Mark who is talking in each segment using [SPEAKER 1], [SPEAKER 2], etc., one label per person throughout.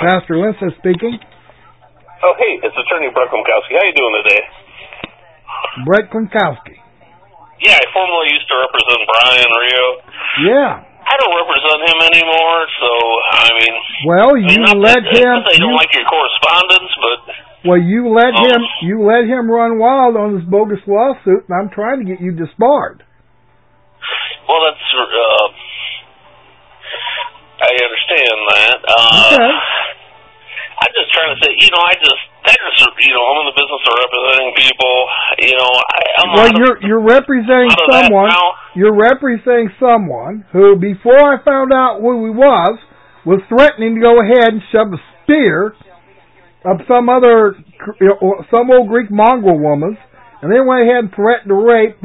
[SPEAKER 1] Pastor Lindsay speaking.
[SPEAKER 2] Oh, hey, it's Attorney Brett Klimkowski. How you doing today?
[SPEAKER 1] Brett Klimkowski.
[SPEAKER 2] Yeah, I formerly used to represent Brian Rio.
[SPEAKER 1] Yeah.
[SPEAKER 2] I don't represent him anymore, so, I mean...
[SPEAKER 1] Well, you let him...
[SPEAKER 2] I don't like your correspondence, but...
[SPEAKER 1] Well, you let him run wild on this bogus lawsuit, and I'm trying to get you disbarred.
[SPEAKER 2] Well, that's... I understand that.
[SPEAKER 1] Okay.
[SPEAKER 2] I'm just trying to say, I'm in the business of representing people.
[SPEAKER 1] You're representing someone. You're representing someone who, before I found out who he was threatening to go ahead and shove a spear of some old Greek mongrel woman, and then went ahead and threatened to rape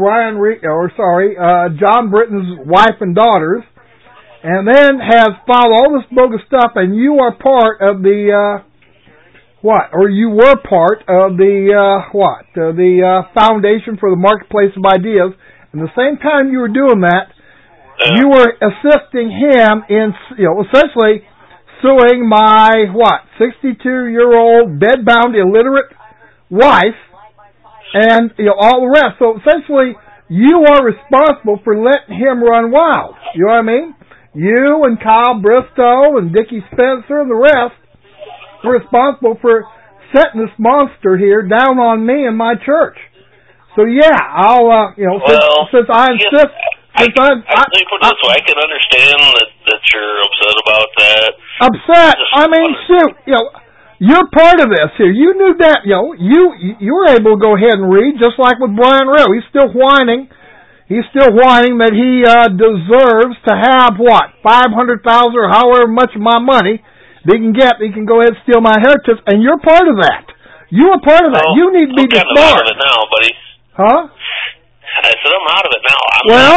[SPEAKER 1] John Britton's wife and daughters, and then has filed all this bogus stuff, and you are part of the you were part of the Foundation for the Marketplace of Ideas. And the same time you were doing that, you were assisting him in, essentially suing my 62-year-old bedbound illiterate wife, and all the rest. So essentially, you are responsible for letting him run wild. You know what I mean? You and Kyle Bristow and Dickie Spencer and the rest were responsible for setting this monster here down on me and my church. So yeah, I'll since I insist.
[SPEAKER 2] I think put it this way, I can understand that you're upset about that.
[SPEAKER 1] Upset? I mean, shoot, you're part of this here. You knew that, you were able to go ahead and read, just like with Brian Rowe. He's still whining. He's still whining that he deserves to have, $500,000 or however much of my money that he can get. He can go ahead and steal my inheritance, and you're part of that. You are part of that. You need to be disbarred.
[SPEAKER 2] I'm out of it now, buddy.
[SPEAKER 1] Huh?
[SPEAKER 2] I said I'm out of it now.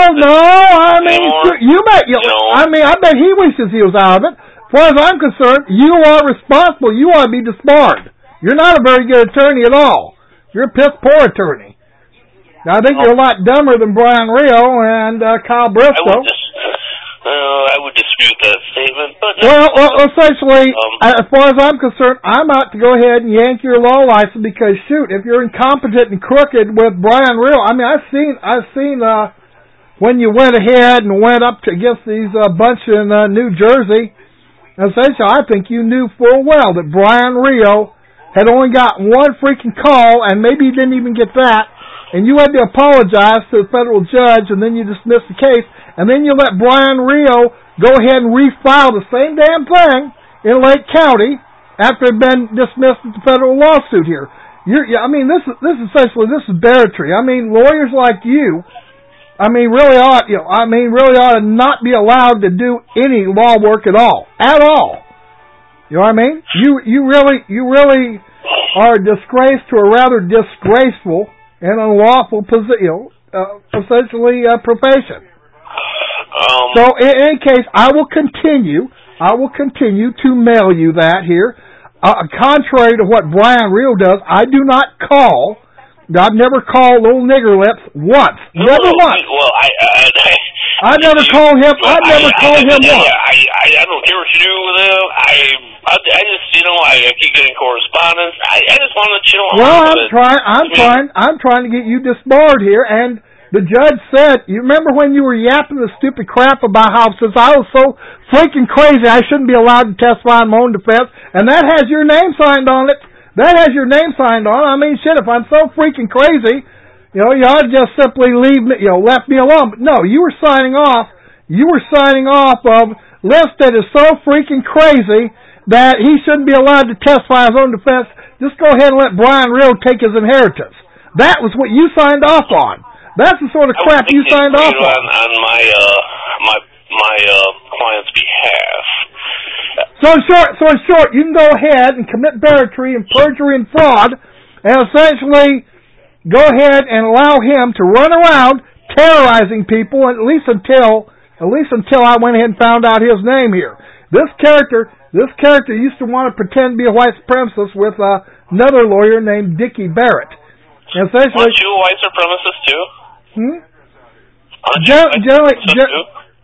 [SPEAKER 1] I bet he wishes he was out of it. As far as I'm concerned, you are responsible. You ought to be disbarred. You're not a very good attorney at all. You're a piss-poor attorney. Now, I think you're a lot dumber than Brian Rio and Kyle Bristow.
[SPEAKER 2] I would dispute that statement. But
[SPEAKER 1] essentially, as far as I'm concerned, I'm out to go ahead and yank your law license because, shoot, if you're incompetent and crooked with Brian Rio, I mean, I've seen when you went ahead and went up against these bunch in New Jersey. Essentially, I think you knew full well that Brian Rio had only got one freaking call, and maybe he didn't even get that. And you had to apologize to the federal judge, and then you dismissed the case, and then you let Brian Rio go ahead and refile the same damn thing in Lake County after it had been dismissed at the federal lawsuit here. This is barratry. I mean, lawyers like you, really ought to not be allowed to do any law work at all. You know what I mean? You really are a disgrace to a rather disgraceful and unlawful profession. So in any case, I will continue to mail you that here. Contrary to what Brian Rio does, I do not call. I've never called little nigger lips once. Never once.
[SPEAKER 2] Well,
[SPEAKER 1] I never called him. I never called him once.
[SPEAKER 2] I don't care what you do with him. I just, I keep getting correspondence. I just want to let you know.
[SPEAKER 1] Well, I'm trying to get you disbarred here, and the judge said, you remember when you were yapping the stupid crap about how since I was so freaking crazy, I shouldn't be allowed to testify in my own defense, and that has your name signed on it. That has your name signed on. I mean, shit, if I'm so freaking crazy, you ought to just simply leave me, left me alone. But no, you were signing off of list that is so freaking crazy that he shouldn't be allowed to testify in his own defense. Just go ahead and let Brian Rio take his inheritance. That was what you signed off on. That's the sort of crap you signed off on.
[SPEAKER 2] On my client's behalf.
[SPEAKER 1] So in short, you can go ahead and commit barratry and perjury and fraud, and essentially go ahead and allow him to run around terrorizing people, at least until I went ahead and found out his name here. This character used to want to pretend to be a white supremacist with another lawyer named Dickie Barrett. And essentially,
[SPEAKER 2] aren't you a white supremacist too?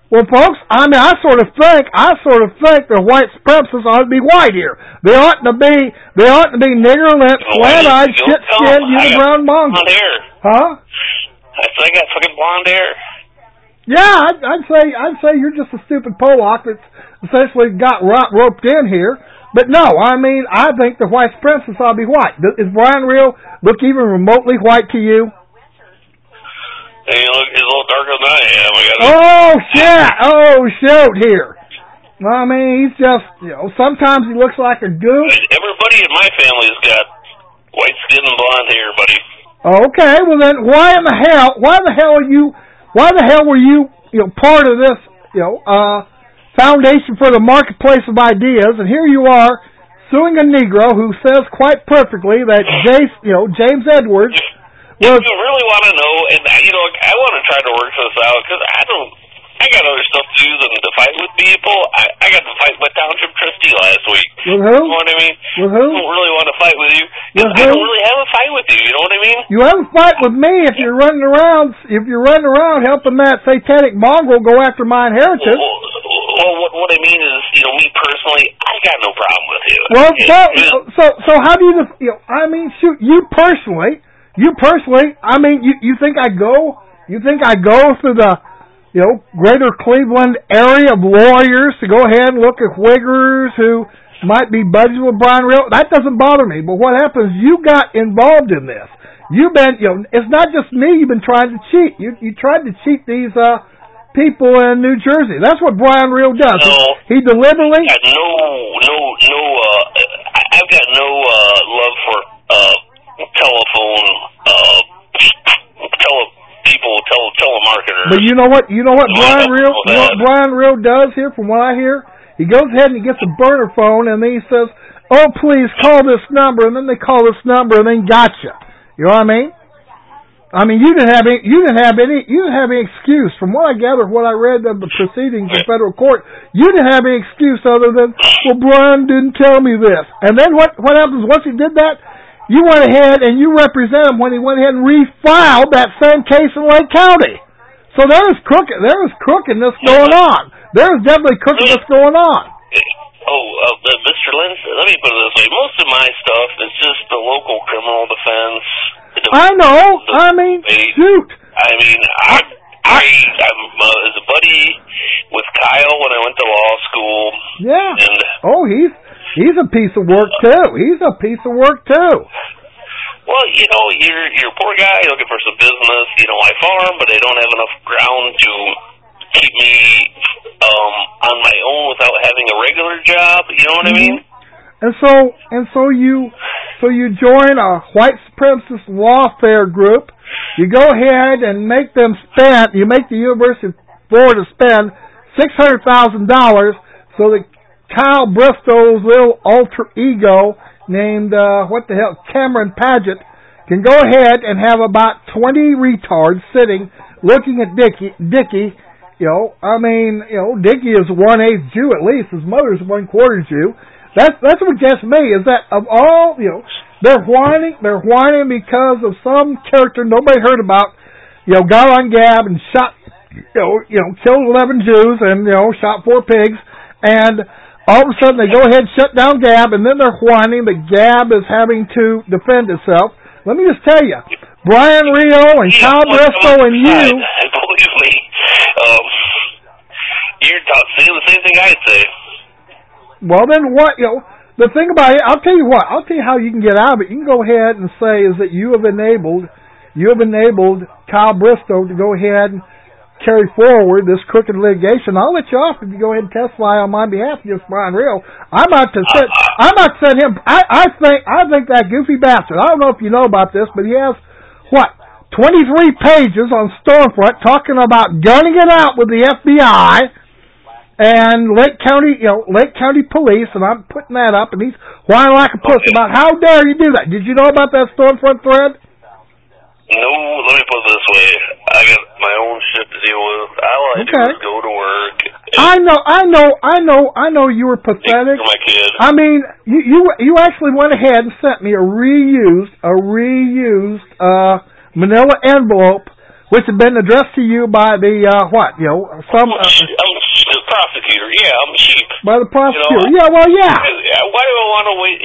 [SPEAKER 1] Well, folks, I mean, I sort of think the white supremacists ought to be white here. They ought to be nigger lipped, flat-eyed, shit-skinned, unibrown mongrels.
[SPEAKER 2] Blonde hair.
[SPEAKER 1] Huh?
[SPEAKER 2] I got fucking blonde hair.
[SPEAKER 1] Yeah, I'd say you're just a stupid Pollock that's essentially got roped in here. But no, I mean, I think the white supremacists ought to be white. Is Brian Real look even remotely white to you?
[SPEAKER 2] He's a little darker than I am.
[SPEAKER 1] Oh, shoot here. I mean, he's just, sometimes he looks like a goof.
[SPEAKER 2] Everybody in my family's got white skin and blonde hair, buddy.
[SPEAKER 1] Okay, well then, why the hell were you part of this, Foundation for the Marketplace of Ideas, and here you are suing a Negro who says quite perfectly that James Edwards.
[SPEAKER 2] If you really want to know, and I want to try to work this out because I got other stuff to do than to fight with people. I got to fight my township trustee last week.
[SPEAKER 1] With who?
[SPEAKER 2] You know what I mean?
[SPEAKER 1] With who?
[SPEAKER 2] I don't really want to fight with you.
[SPEAKER 1] With
[SPEAKER 2] I don't really have a fight with you. You know what I mean?
[SPEAKER 1] You have a fight with me if you're running around helping that satanic mongrel go after my inheritance.
[SPEAKER 2] Well, what I mean is, me personally, I got no problem with you.
[SPEAKER 1] Well, so how do you? I mean, shoot, you personally. I mean, you think I go through the, greater Cleveland area of lawyers to go ahead and look at Wiggers who might be buddies with Brian Real? That doesn't bother me. But what happens, you got involved in this. You've been, it's not just me you've been trying to cheat. You tried to cheat these, people in New Jersey. That's what Brian Real does.
[SPEAKER 2] No.
[SPEAKER 1] He deliberately.
[SPEAKER 2] I've got no love for, telemarketers.
[SPEAKER 1] But you know what Brian Real does here, from what I hear? He goes ahead and he gets a burner phone and then he says, "Oh, please call this number," and then they call this number and then gotcha. You know what I mean? I mean, you didn't have any excuse. From what I gather, what I read of the proceedings in federal court, you didn't have any excuse other than, well, Brian didn't tell me this. And then what happens once he did that? You went ahead and you represent him when he went ahead and refiled that same case in Lake County. So there is crookedness going on. There is definitely crookedness going on.
[SPEAKER 2] Mr. Lindsay, let me put it this way. Most of my stuff is just the local criminal defense.
[SPEAKER 1] I know. I mean, shoot.
[SPEAKER 2] I mean, I'm as a buddy with Kyle when I went to law school.
[SPEAKER 1] Yeah.
[SPEAKER 2] And
[SPEAKER 1] he's a piece of work too.
[SPEAKER 2] Well, you're a poor guy looking for some business. I farm, but I don't have enough ground to keep me on my own without having a regular job. You know what I mean?
[SPEAKER 1] And so you join a white supremacist lawfare group. You go ahead and make them spend. You make the University of Florida spend $600,000 so that Kyle Bristow's little alter ego named Cameron Paget can go ahead and have about 20 retards sitting looking at Dickie. Dickie is 1/8 Jew at least. His mother's 1/4 Jew. That's what gets me, is that of all, they're whining because of some character nobody heard about, got on Gab and shot, killed 11 Jews and, shot 4 pigs, and all of a sudden they go ahead and shut down Gab, and then they're whining that Gab is having to defend itself. Let me just tell you, Brian Rio and Kyle Bristow and you.
[SPEAKER 2] Believe me, you're saying the same thing I'd say.
[SPEAKER 1] Well, then what, the thing about it, I'll tell you how you can get out of it. You can go ahead and say is that you have enabled Kyle Bristow to go ahead and carry forward this crooked litigation. I'll let you off if you go ahead and testify on my behalf against Brian Real. I'm about to send him. I think that goofy bastard. I don't know if you know about this, but he has 23 pages on Stormfront talking about gunning it out with the FBI and Lake County Police, and I'm putting that up, and he's whining like a puss about how dare you do that. Did you know about that Stormfront thread?
[SPEAKER 2] No, let me put it this way. I got my own shit to deal with. All I do is go to work. I know you were pathetic. For my kid.
[SPEAKER 1] I mean, you actually went ahead and sent me a reused manila envelope, which had been addressed to you by the
[SPEAKER 2] I'm prosecutor. Yeah, I'm a sheep.
[SPEAKER 1] By the prosecutor. Yeah, well, yeah.
[SPEAKER 2] Why do I want to wait?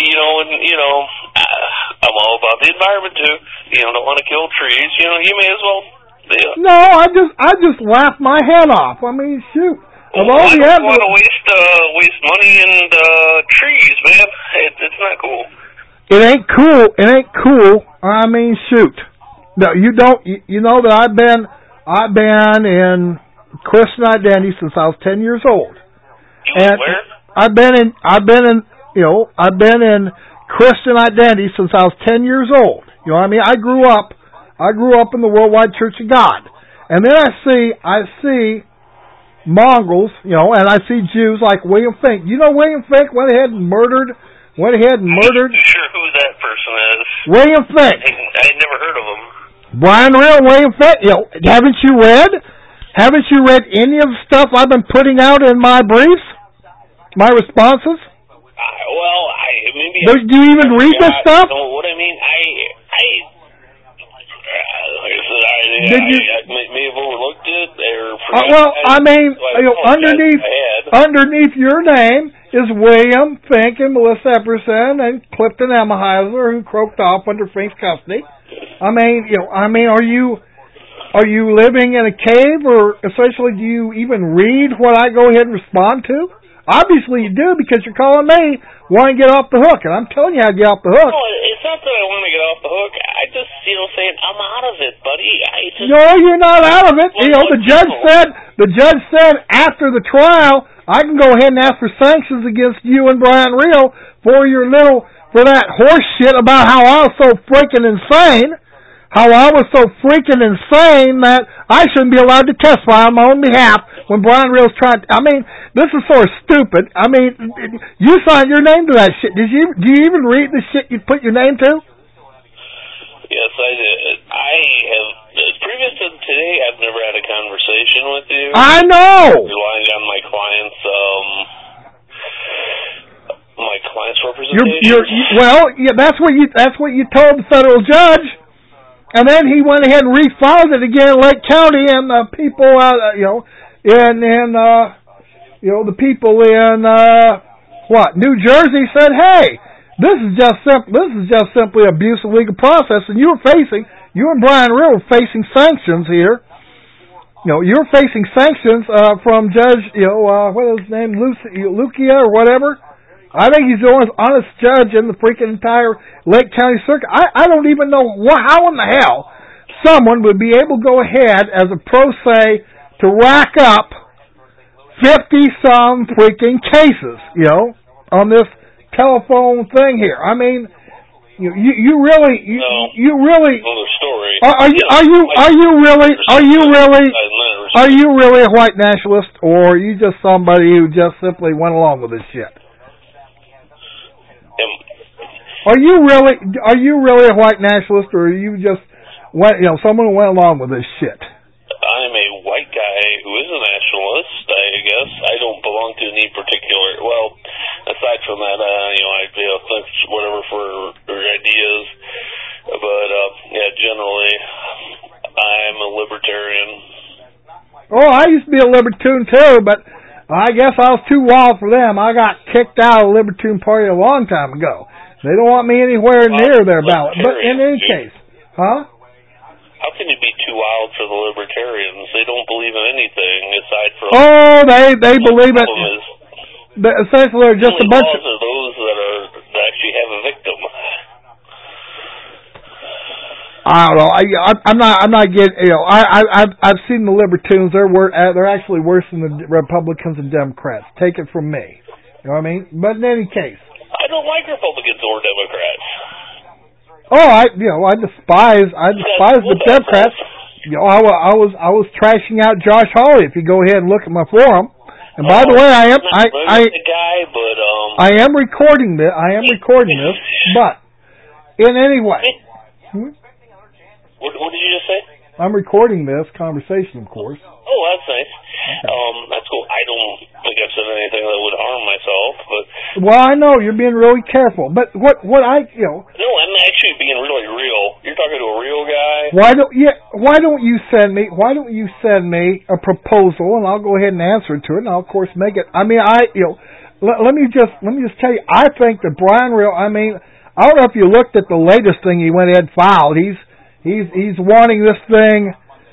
[SPEAKER 2] I'm all about the environment too. Don't want to kill trees. You may as well. Yeah.
[SPEAKER 1] No, I just laughed my head off. I mean, shoot. Of all
[SPEAKER 2] I
[SPEAKER 1] the
[SPEAKER 2] don't want to waste money and trees, man. It's not cool.
[SPEAKER 1] It ain't cool. It ain't cool. I mean, shoot. No, you don't. You know that I've been in Christian identity since I was 10 years old.
[SPEAKER 2] And where?
[SPEAKER 1] I've been in Christian identity since I was 10 years old. You know what I mean? I grew up in the Worldwide Church of God. And then I see mongrels, and I see Jews like William Finck. You know William Finck went ahead and murdered.
[SPEAKER 2] I'm not sure who that person is.
[SPEAKER 1] William Finck.
[SPEAKER 2] I never heard of him.
[SPEAKER 1] Brian Real, William Finck. Haven't you read any of the stuff I've been putting out in my briefs? My responses?
[SPEAKER 2] Do
[SPEAKER 1] you even read this stuff?
[SPEAKER 2] You know what I mean? I may have overlooked it or
[SPEAKER 1] underneath your name is William Finck and Melissa Epperson and Clifton Emheiser, who croaked off under Fink's custody. Are you living in a cave, or essentially do you even read what I go ahead and respond to? Obviously you do, because you're calling me wanting to get off the hook, and I'm telling you how to get off the hook.
[SPEAKER 2] No, it's not that I want to get off the hook. I just, saying I'm out of it, buddy.
[SPEAKER 1] No, you're not out of it. The judge said after the trial, I can go ahead and ask for sanctions against you and Brian Real for that horse shit about how I was so freaking insane. How I was so freaking insane that I shouldn't be allowed to testify on my own behalf when Brian Reel's trying. This is sort of stupid. You signed your name to that shit. Do you even read the shit you put your name to?
[SPEAKER 2] Yes, I did. I have. Previous to today, I've never had a conversation with you.
[SPEAKER 1] I know.
[SPEAKER 2] Relying on my client's representation.
[SPEAKER 1] That's what you told the federal judge. And then he went ahead and refiled it again in Lake County, and the people, the people in New Jersey said, "Hey, this is just simply abuse of legal process." And you and Brian Real were facing sanctions here. You're facing sanctions from Judge, what is his name, Lucia or whatever. I think he's the only honest judge in the freaking entire Lake County circuit. I don't even know how in the hell someone would be able to go ahead as a pro se to rack up 50-some freaking cases, on this telephone thing here. You really are you really a white nationalist, or are you just somebody who just simply went along with this shit? Are you really a white nationalist, or are you just someone who went along with this shit?
[SPEAKER 2] I'm a white guy who is a nationalist, I guess. I don't belong to any particular. Well, aside from that, I thanks whatever for ideas, but generally, I'm a libertarian.
[SPEAKER 1] Oh, I used to be a libertarian too, but I guess I was too wild for them. I got kicked out of the Libertarian Party a long time ago. They don't want me anywhere near their ballot. But in any case, huh?
[SPEAKER 2] How can you be too wild for the Libertarians? They don't believe in anything aside from...
[SPEAKER 1] Oh, they believe it. Essentially, they're just a bunch of...
[SPEAKER 2] are those that actually have a victim.
[SPEAKER 1] I don't know. I'm not getting. I've seen the Libertarians. They're actually worse than the Republicans and Democrats. Take it from me. You know what I mean? But in any case,
[SPEAKER 2] I don't like Republicans or Democrats.
[SPEAKER 1] Oh, I despise the Democrats. I was trashing out Josh Hawley. If you go ahead and look at my forum, and by the way, I am recording this. But in any way.
[SPEAKER 2] What did you just say?
[SPEAKER 1] I'm recording this conversation, of course.
[SPEAKER 2] Oh, that's nice. That's cool. I don't think I've said anything that would harm myself, but...
[SPEAKER 1] Well, I know, you're being really careful, but what I...
[SPEAKER 2] No, I'm actually being really real. You're talking to a real guy.
[SPEAKER 1] Why don't you send me a proposal, and I'll go ahead and answer to it, and I'll of course make it. I mean, let me just tell you, I think that Brian Real. I mean, I don't know if you looked at the latest thing he went ahead and filed. He's wanting this thing,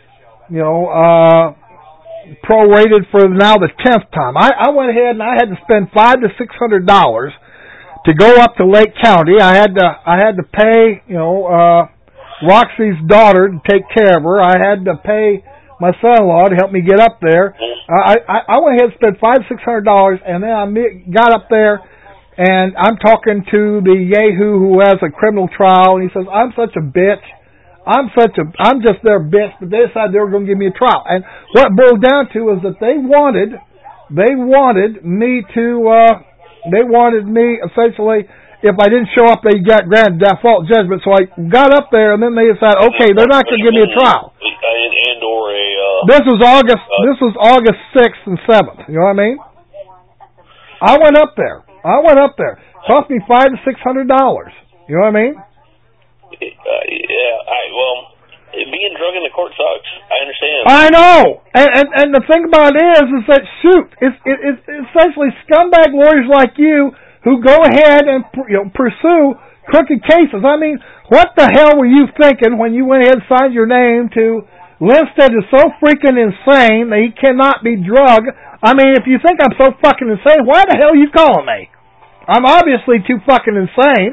[SPEAKER 1] prorated for now the 10th time. I went ahead and I had to spend $500 to $600 to go up to Lake County. I had to pay, Roxy's daughter to take care of her. I had to pay my son-in-law to help me get up there. I went ahead and spent $500 to $600, and then I got up there, and I'm talking to the yahoo who has a criminal trial, and he says, I'm such a bitch. I'm just their bitch, but they decided they were going to give me a trial. And what it boiled down to is that they wanted me essentially, if I didn't show up, they got granted default judgment. So I got up there, and then they decided, okay, they're not going to give me a trial. This was August 6th and 7th. You know what I mean? I went up there. It cost me $500 to $600. You know what I mean?
[SPEAKER 2] Being drug in the court sucks. I understand.
[SPEAKER 1] I know, and the thing about it is that it's essentially scumbag lawyers like you who go ahead and pursue crooked cases. I mean, what the hell were you thinking when you went ahead and signed your name to Lindstedt is so freaking insane that he cannot be drugged? I mean, if you think I'm so fucking insane, why the hell are you calling me? I'm obviously too fucking insane,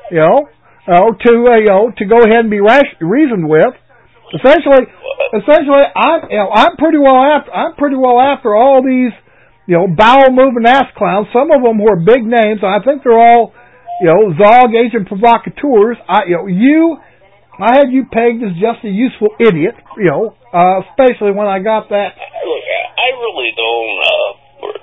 [SPEAKER 1] to go ahead and be reasoned with. Essentially, I'm pretty well after all these, bowel moving ass clowns. Some of them were big names. I think they're all, Zog agent provocateurs. I had you pegged as just a useful idiot, especially when I got that.
[SPEAKER 2] Look, I really don't,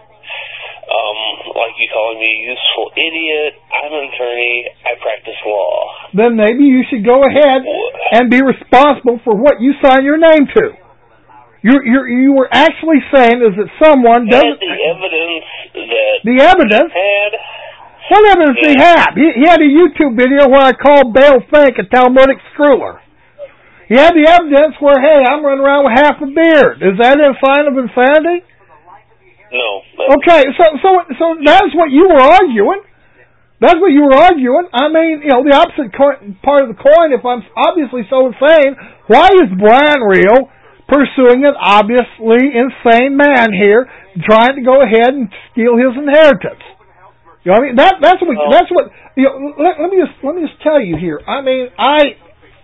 [SPEAKER 2] like you calling me a useful idiot. I'm an attorney. I practice law.
[SPEAKER 1] Then maybe you should go ahead and be responsible for what you sign your name to. You were actually saying is that someone doesn't.
[SPEAKER 2] The evidence that.
[SPEAKER 1] The evidence.
[SPEAKER 2] Had.
[SPEAKER 1] What evidence did he have? He had a YouTube video where I called Bale Fink a Talmudic screwer. He had the evidence where, hey, I'm running around with half a beard. Is that a sign of insanity?
[SPEAKER 2] No.
[SPEAKER 1] Okay, so that's what you were arguing. That's what you were arguing. I mean, the opposite part of the coin, if I'm obviously so insane, why is Brian Real pursuing an obviously insane man here, trying to go ahead and steal his inheritance? You know what I mean? That's what let me just tell you here. I mean, I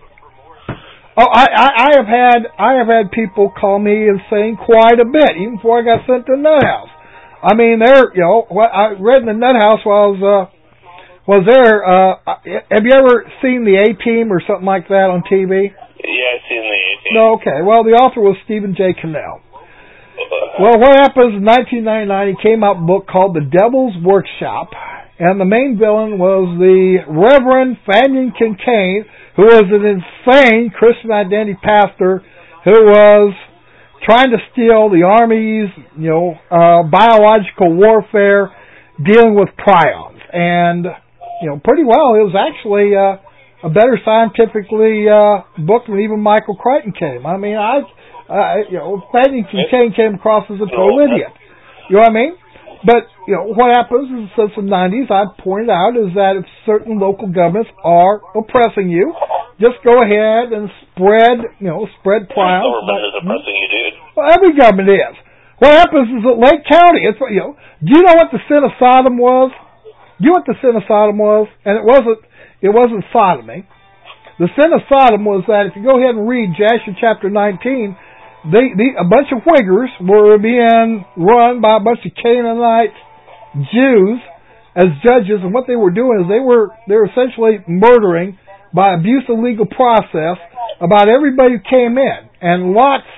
[SPEAKER 1] have had people call me insane quite a bit, even before I got sent to the nut house. I mean, what I read in the nut house while I was there. Have you ever seen the A-Team or something like that on TV?
[SPEAKER 2] Yeah, I've seen the A-Team.
[SPEAKER 1] No, okay. Well, the author was Stephen J. Cannell. Well, what happens in 1999, he came out with a book called The Devil's Workshop, and the main villain was the Reverend Fanion Kincaid, who was an insane Christian identity pastor who was trying to steal the Army's, biological warfare, dealing with prions. And, pretty well, it was actually a better scientifically book than even Michael Crichton came. I mean, Fanion Kincaid came across as a total idiot. You know what I mean? But, what happens is since the 90s, I've pointed out, is that if certain local governments are oppressing you, just go ahead and spread prions.
[SPEAKER 2] The government is oppressing you, dude.
[SPEAKER 1] Well, every government is. What happens is that Lake County, do you know what the sin of Sodom was? Do you know what the sin of Sodom was? And it wasn't sodomy. The sin of Sodom was that if you go ahead and read Jasher chapter 19, a bunch of Uyghurs were being run by a bunch of Canaanite Jews as judges, and what they were doing is they were essentially murdering by abuse of legal process about everybody who came in. And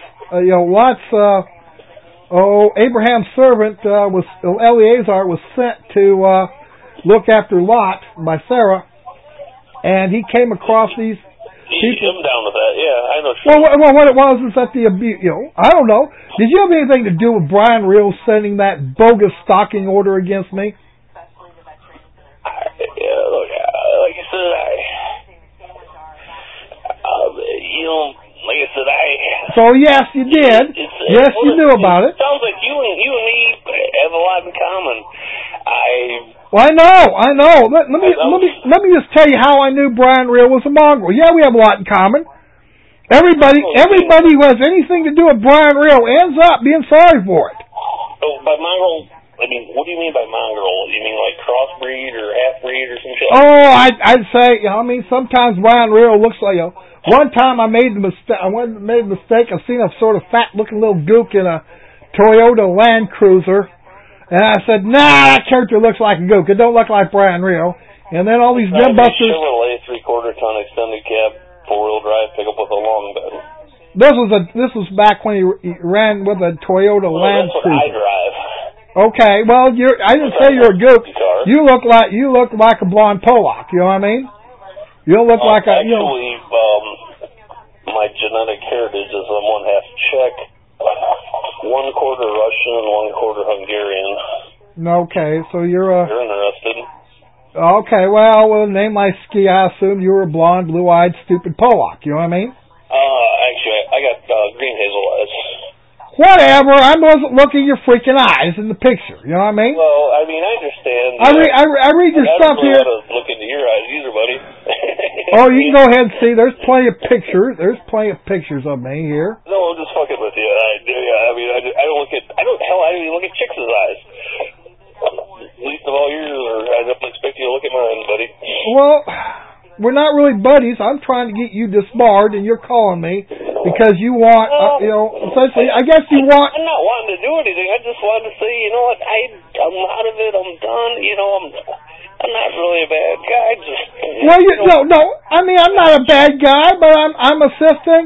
[SPEAKER 1] Abraham's servant Eleazar was sent to look after Lot by Sarah, and he came across these.
[SPEAKER 2] I'm down with that. Yeah, I know.
[SPEAKER 1] Well, what it was is that the abuse. I don't know. Did you have anything to do with Brian Real sending that bogus stalking order against me?
[SPEAKER 2] Look, like I said,
[SPEAKER 1] So yes, you did. Yes, you knew about it.
[SPEAKER 2] Sounds like you and me have a lot in common.
[SPEAKER 1] Well, I know. Let me just tell you how I knew Brian Real was a mongrel. Yeah, we have a lot in common. Everybody who has anything to do with Brian Real ends up being sorry for it.
[SPEAKER 2] Oh, by mongrel, I mean, what do you mean by mongrel? You mean like crossbreed or half-breed or some shit?
[SPEAKER 1] Oh, I'd say, I mean, sometimes Brian Real looks like, one time I made a mistake. I seen a sort of fat-looking little gook in a Toyota Land Cruiser, and I said, nah, that character looks like a gook. It don't look like Brian Real. And then all these Nimbusters...
[SPEAKER 2] Chevrolet 3/4-ton extended cab, 4-wheel drive pickup with a long bed.
[SPEAKER 1] This was back when he ran with a Toyota Land Cruiser.
[SPEAKER 2] That's what I drive.
[SPEAKER 1] Okay, well, I didn't say you're a gook. You look like a blonde Pollock. You know what I mean? You don't look like a.
[SPEAKER 2] Actually, my genetic heritage is I'm 1/2 Czech, 1/4 Russian, and 1/4 Hungarian.
[SPEAKER 1] Okay, so you're
[SPEAKER 2] interested.
[SPEAKER 1] Okay, well, with a name like Ski, I assume you were a blonde, blue-eyed, stupid Pollock. You know what I mean?
[SPEAKER 2] Actually, I got green hazel eyes.
[SPEAKER 1] Whatever. I wasn't looking at your freaking eyes in the picture. You know what I mean?
[SPEAKER 2] Well, I mean, I understand.
[SPEAKER 1] I read your stuff here.
[SPEAKER 2] I don't look into your eyes either, buddy.
[SPEAKER 1] Oh, you can go ahead and see. There's plenty of pictures. There's plenty of pictures of me here.
[SPEAKER 2] No, I'm just fucking with you. I don't look at. I don't even look at chicks' eyes. Least of all yours, or I don't expect you to look at mine, buddy.
[SPEAKER 1] Well, we're not really buddies. I'm trying to get you disbarred, and you're calling me because you want, essentially, I guess you want...
[SPEAKER 2] I'm not wanting to do anything. I just wanted to say, you know what, I'm out of it. I'm done. I'm not really a bad guy.
[SPEAKER 1] No. I mean, I'm not a bad guy, but I'm assisting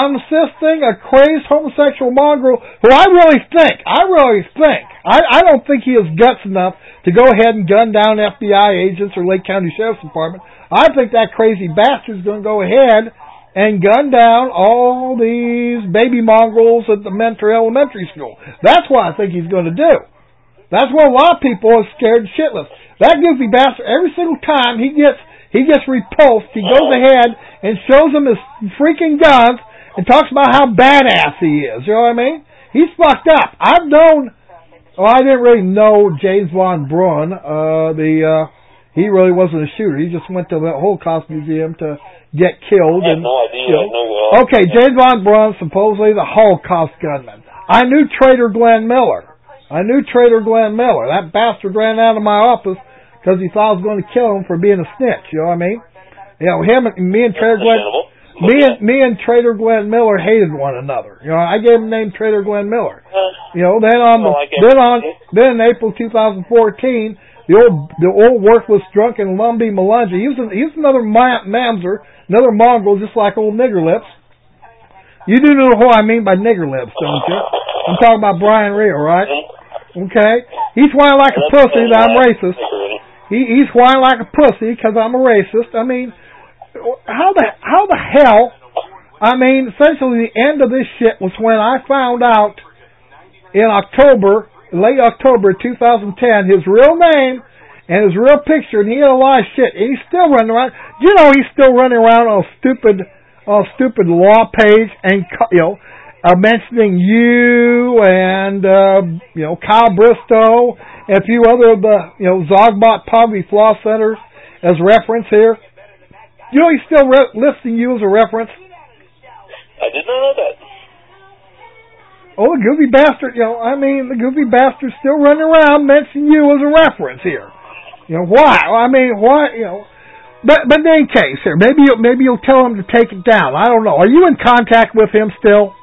[SPEAKER 1] a crazed homosexual mongrel who I really think, I don't think he has guts enough to go ahead and gun down FBI agents or Lake County Sheriff's Department. I think that crazy bastard's going to go ahead and gun down all these baby mongrels at the Mentor Elementary School. That's what I think he's going to do. That's what a lot of people are scared shitless. That goofy bastard, every single time he gets repulsed, he goes ahead and shows them his freaking guns and talks about how badass he is. You know what I mean? He's fucked up. I didn't really know James Von Braun. He really wasn't a shooter. He just went to the Holocaust Museum to get killed.
[SPEAKER 2] I have no idea.
[SPEAKER 1] Okay, James Von Braun, supposedly the Holocaust gunman. I knew Traitor Glenn Miller. That bastard ran out of my office because he thought I was going to kill him for being a snitch. You know what I mean? Me and Traitor Glenn Miller hated one another. I gave him the name Traitor Glenn Miller. Then in April 2014, the old worthless drunken Lumbee Malunga. He was another mamzer, another mongrel, just like old Nigger Lips. You do know who I mean by Nigger Lips, don't you? I'm talking about Brian Real, right? Okay. He's whining like a pussy that I'm racist. He's whining like a pussy because I'm a racist. I mean, how the hell? I mean, essentially the end of this shit was when I found out in late October 2010, his real name and his real picture, and he had a lot of shit. And he's still running around. He's still running around on a stupid law page and mentioning you and Kyle Bristow and a few other of the Zogbot Poverty Law Centers as reference here. He's still listing you as a reference.
[SPEAKER 2] I did not know that.
[SPEAKER 1] Oh, the goofy bastard! The goofy bastard's still running around mentioning you as a reference here. Why? I mean, why? But in any case, here, maybe you'll tell him to take it down. I don't know. Are you in contact with him still?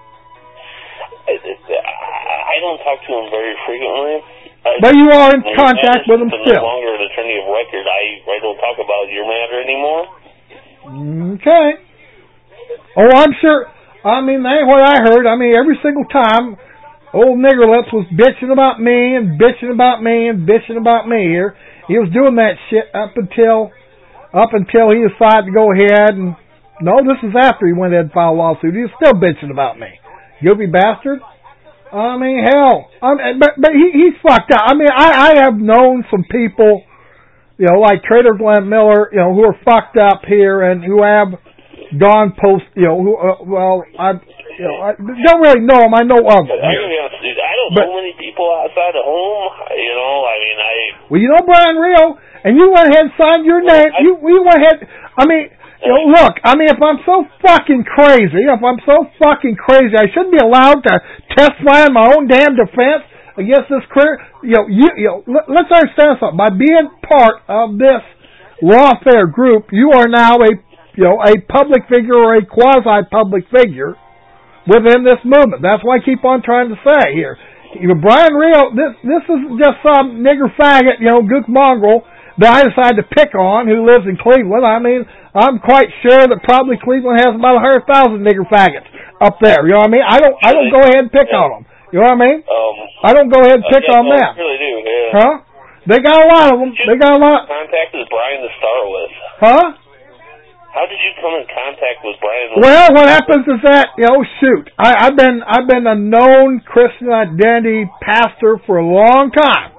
[SPEAKER 2] I don't talk to him very frequently.
[SPEAKER 1] But you are in contact with him still.
[SPEAKER 2] I'm no longer an attorney of record. I don't talk about your matter anymore.
[SPEAKER 1] Okay. Oh, I'm sure. I mean, that ain't what I heard. I mean, every single time, old Nigger Lips was bitching about me and bitching about me and bitching about me here. He was doing that shit up until he decided to go ahead and... No, this is after he went ahead and filed a lawsuit. He was still bitching about me. Goofy bastard. I mean, hell. But he's fucked up. I mean, I have known some people, like Traitor Glenn Miller, who are fucked up here and who have gone post, I don't really know them. I know of them.
[SPEAKER 2] I don't know many people outside of home.
[SPEAKER 1] Well, you know Brian Rio, and you went ahead and signed your name. You went ahead. Look. If I'm so fucking crazy, I shouldn't be allowed to testify in my own damn defense against this critter. Let's understand something. By being part of this lawfare group, you are now a public figure or a quasi-public figure within this movement. That's what I keep on trying to say here. Brian Rio, this isn't just some nigger faggot, gook mongrel that I decided to pick on who lives in Cleveland. I'm quite sure that probably Cleveland has about 100,000 nigger faggots up there. You know what I mean? I don't go ahead and pick on them. You know what I mean? I don't go ahead and pick on them.
[SPEAKER 2] Really do, yeah.
[SPEAKER 1] Huh? They got a lot of them. They got a lot.
[SPEAKER 2] Contact with Brian to start with.
[SPEAKER 1] Huh?
[SPEAKER 2] How did you come in contact with Brian?
[SPEAKER 1] Well, what happens is that, I've been a known Christian identity pastor for a long time.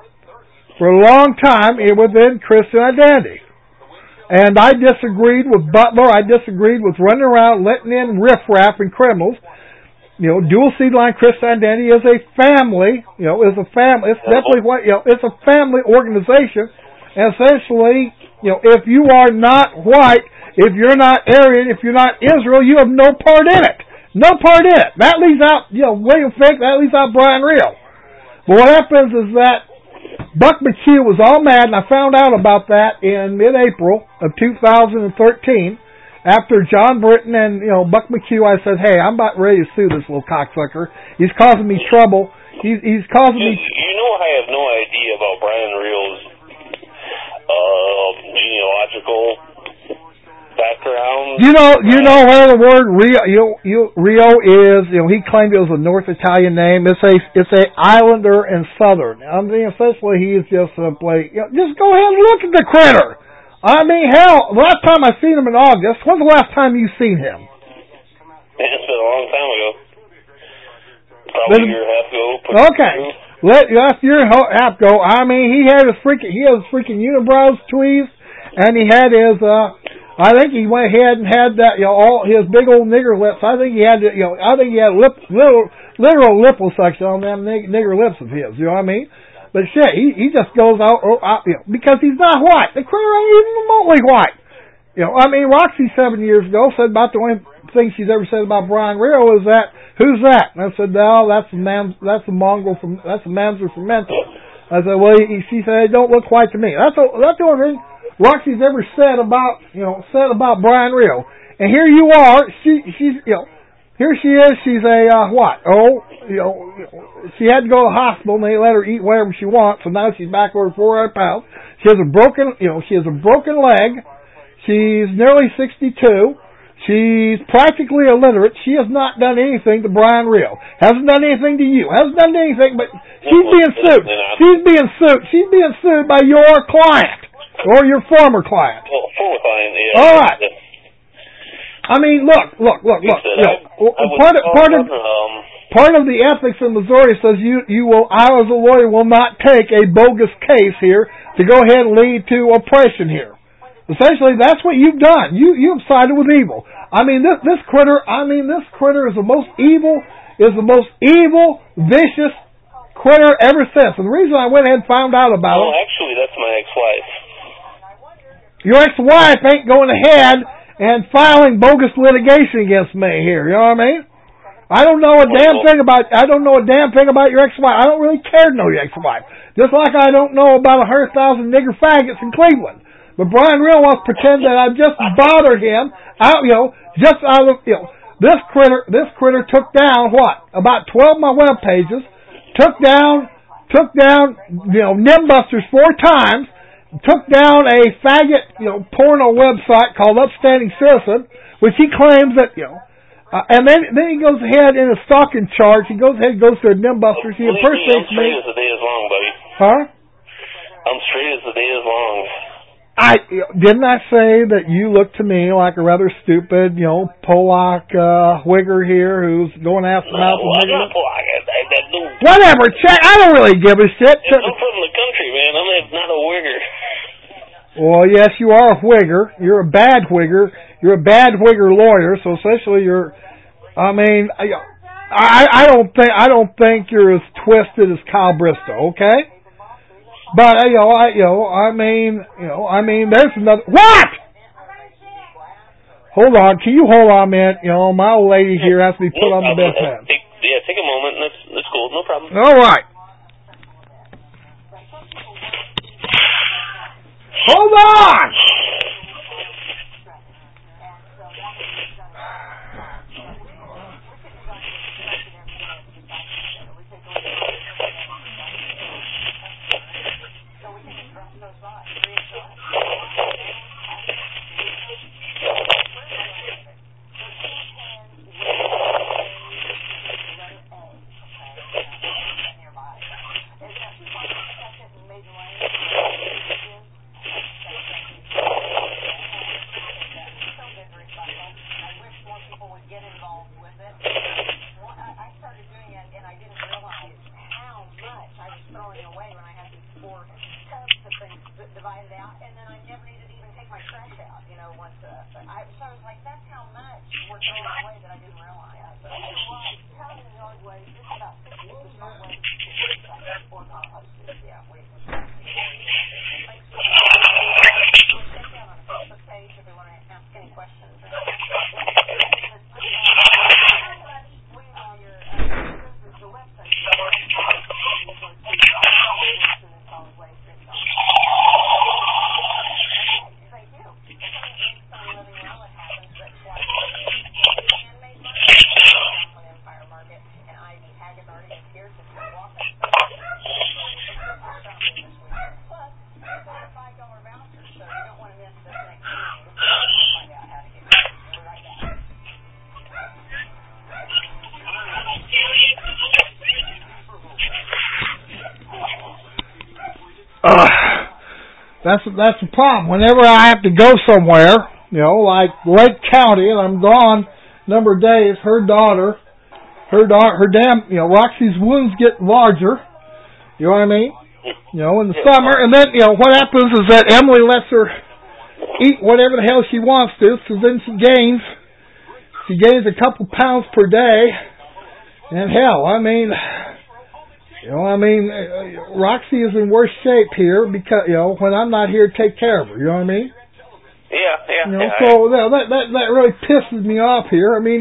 [SPEAKER 1] Within Christian identity. And I disagreed with Butler. I disagreed with running around letting in riffraff and criminals. Dual Seed Line Christian Identity is a family. Is a family. It's definitely what it's a family organization. And essentially, if you are not white, if you're not Aryan, if you're not Israel, you have no part in it. No part in it. That leaves out, William Fink. That leaves out Brian Rio. But what happens is that Buck McHugh was all mad, and I found out about that in mid-April of 2013. After John Britton and, Buck McHugh, I said, hey, I'm about ready to sue this little cocksucker. He's causing me trouble. He's causing me...
[SPEAKER 2] I have no idea about Brian Rio's genealogical background.
[SPEAKER 1] You know where the word Rio is, he claimed it was a North Italian name. It's a Islander and Southern. Essentially he's just simply, just go ahead and look at the critter. Hell, last time I seen him in August. When's the last time you seen him?
[SPEAKER 2] It's been a long time ago. Probably a year and a half ago.
[SPEAKER 1] Okay. Last year and a half ago, he had his freaking unibrows tweezed, and he had his, I think he went ahead and had that, all his big old nigger lips. I think he had, literal liposuction on them nigger lips of his. You know what I mean? But shit, he just goes out, because he's not white. The critter ain't even remotely white. Roxy 7 years ago said about the only thing she's ever said about Brian Rio is that, who's that? And I said, no, that's the mongrel that's the Mamzer from Memphis. I said, well, she said, it don't look white to me. That's the only thing Roxy's ever said about Brian Rio. And here you are, she's here she is, she's a, she had to go to the hospital and they let her eat whatever she wants, so now she's back over 400 pounds. She has a broken leg. She's nearly 62. She's practically illiterate. She has not done anything to Brian Rio. Hasn't done anything to you. Hasn't done anything, but she's being sued. She's being sued by your client. Or your former client.
[SPEAKER 2] Well, former client, yeah.
[SPEAKER 1] All right. Look. Part of the ethics in Missouri says I as a lawyer will not take a bogus case here to go ahead and lead to oppression here. Essentially, that's what you've done. You've sided with evil. This critter is the most evil, vicious critter ever since. And the reason I went ahead and found out about it.
[SPEAKER 2] Actually, that's my ex-wife.
[SPEAKER 1] Your ex-wife ain't going ahead and filing bogus litigation against me here. You know what I mean? I don't know a damn thing about your ex-wife. I don't really care to know your ex-wife. Just like I don't know about 100,000 nigger faggots in Cleveland. But Brian Real wants to pretend that I just bothered him this critter took down about 12 of my web pages, took down Nimbusters 4 times, took down a faggot, porno website called Upstanding Citizen, which he claims that, and then he goes ahead in a stalking charge. He goes ahead and goes to a Nimbusters. He impersonates me.
[SPEAKER 2] I'm straight as the day is long, buddy.
[SPEAKER 1] Huh?
[SPEAKER 2] I'm straight as the day is long.
[SPEAKER 1] Didn't I say that you look to me like a rather stupid, Polak whigger here who's going after mouth?
[SPEAKER 2] No, I'm not Polak.
[SPEAKER 1] Whatever, Chet. I don't really give a shit.
[SPEAKER 2] I'm from the country, man. I'm not a whigger.
[SPEAKER 1] Well, yes, you are a whigger. You're a bad whigger. You're a bad whigger lawyer. So essentially, I don't think you're as twisted as Kyle Bristow, okay? But I mean, there's another. What? Hold on, can you hold on a minute? My old lady here has to be put on the bedpan.
[SPEAKER 2] Take a moment. That's cool. No problem.
[SPEAKER 1] All right. Hold on. That's the problem. Whenever I have to go somewhere, like Lake County, and I'm gone a number of days, her Roxy's wounds get larger. You know what I mean? In the summer, and then what happens is that Emily lets her eat whatever the hell she wants to, so then she gains a couple pounds per day, and hell, Roxy is in worse shape here because when I'm not here to take care of her. You know what I mean?
[SPEAKER 2] Yeah.
[SPEAKER 1] So that really pisses me off here. I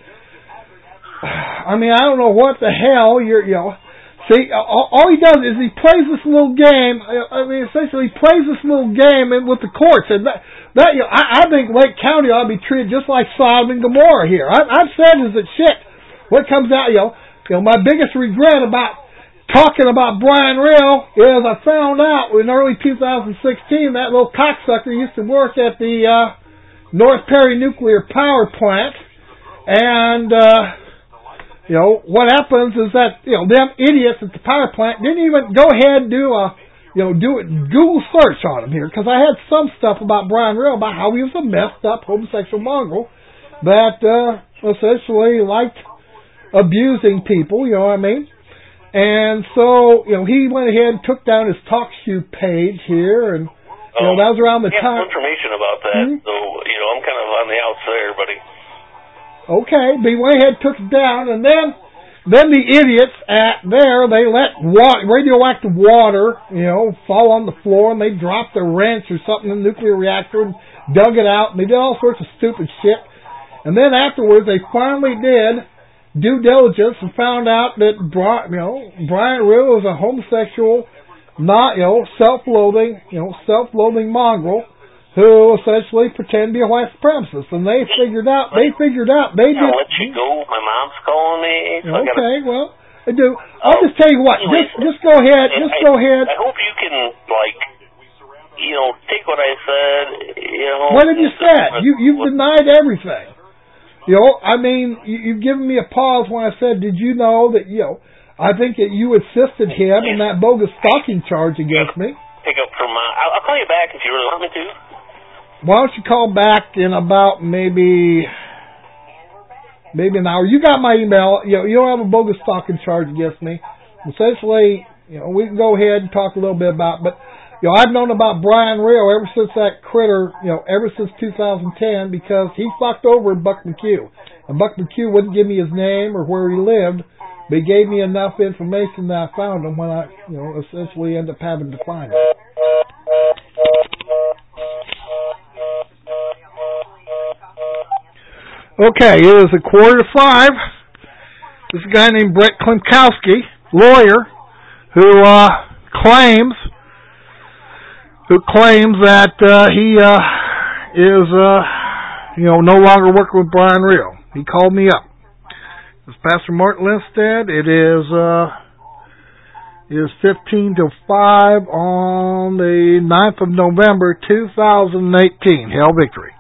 [SPEAKER 1] don't know what the hell See, all he does is he plays this little game. Essentially, he plays this little game with the courts, and I think Lake County ought to be treated just like Sodom and Gomorrah here. I've said is that shit. What comes out, my biggest regret about talking about Brian Real is I found out in early 2016 that little cocksucker used to work at the North Perry Nuclear Power Plant, and what happens is that them idiots at the power plant didn't even go ahead and do a Google search on him here, because I had some stuff about Brian Real about how he was a messed up homosexual mongrel that essentially liked abusing people. You know what I mean? And so, he went ahead and took down his TalkShoe page here, and, that was around the time.
[SPEAKER 2] Some information about that, so, I'm kind of on the outs there, buddy.
[SPEAKER 1] Okay, but he went ahead and took it down, and then the idiots they let radioactive water, fall on the floor, and they dropped a wrench or something in the nuclear reactor and dug it out, and they did all sorts of stupid shit. And then afterwards, they finally did due diligence and found out that Brian Real was a homosexual, not self-loathing mongrel who essentially pretended to be a white supremacist, and they figured out they did.
[SPEAKER 2] I'll let you go. My mom's calling me. So
[SPEAKER 1] okay, well, I do. I'll just tell you what. Just go ahead.
[SPEAKER 2] I hope you can take what I said.
[SPEAKER 1] What have you said? You've denied everything. You've given me a pause when I said, did you know that, I think that you assisted him in that bogus stalking charge against me.
[SPEAKER 2] Pick up from I'll call you back if you really want me to.
[SPEAKER 1] Why don't you call back in about maybe an hour? You got my email. You don't have a bogus stalking charge against me. Essentially, we can go ahead and talk a little bit about, but I've known about Brian Real ever since that critter, ever since 2010, because he fucked over Buck McHugh. And Buck McHugh wouldn't give me his name or where he lived, but he gave me enough information that I found him when I, essentially ended up having to find him. Okay, it is 4:45. This is a guy named Brett Klimkowski, lawyer, who claims that he is no longer working with Brian Real. He called me up. This is Pastor Martin Lindstead. It is 15 to 5 on the 9th of November 2018. Hail Victory.